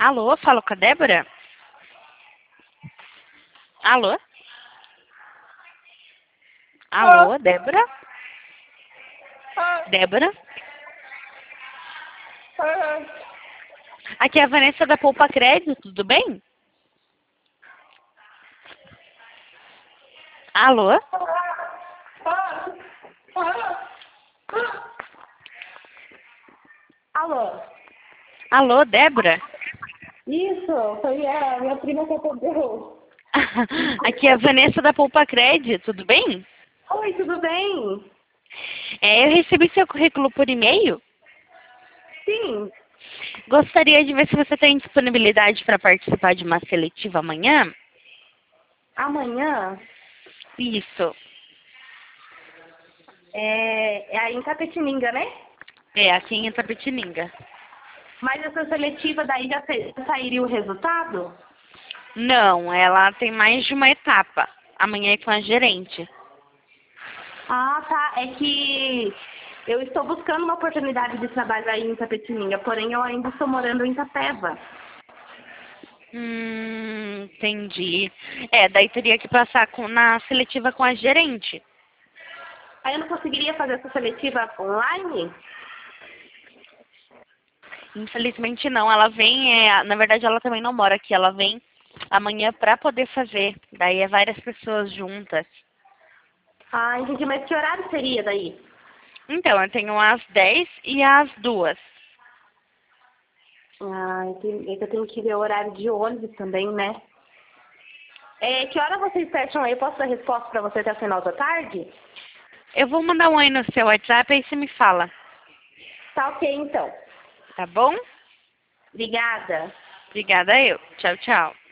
Alô, falo com a Débora? Alô? Alô, Débora? Débora? Aqui é a Vanessa da Poupa Crédito, tudo bem? Alô? Alô? Alô, Débora? Isso, foi a minha prima que atendeu. Aqui é a Vanessa da Poupa Crédito, tudo bem? Oi, tudo bem? Eu recebi seu currículo por e-mail. Sim. Gostaria de ver se você tem disponibilidade para participar de uma seletiva amanhã. Amanhã Isso. é aí em Tapetininga, né? É, aqui em Itapetininga. Mas essa seletiva daí já sairia o resultado? Não, ela tem mais de uma etapa. Amanhã é com a gerente. Ah, tá. É que eu estou buscando uma oportunidade de trabalho aí em Tapetininga, porém eu ainda estou morando em Itapeva. Entendi. É, daí teria que passar na seletiva com a gerente. Aí eu não conseguiria fazer essa seletiva online? Infelizmente não, ela vem, na verdade ela também não mora aqui, ela vem amanhã para poder fazer. Daí é várias pessoas juntas. Ah, entendi. Mas que horário seria daí? Então, eu tenho às 10 e às 2. Ah, entendi. É que eu tenho que ver o horário de ônibus também, né? Que hora vocês fecham aí? Eu posso dar resposta para você até o final da tarde? Eu vou mandar um oi no seu WhatsApp, aí você me fala, Tá ok, então. tá bom? Obrigada. Obrigada eu. Tchau, tchau.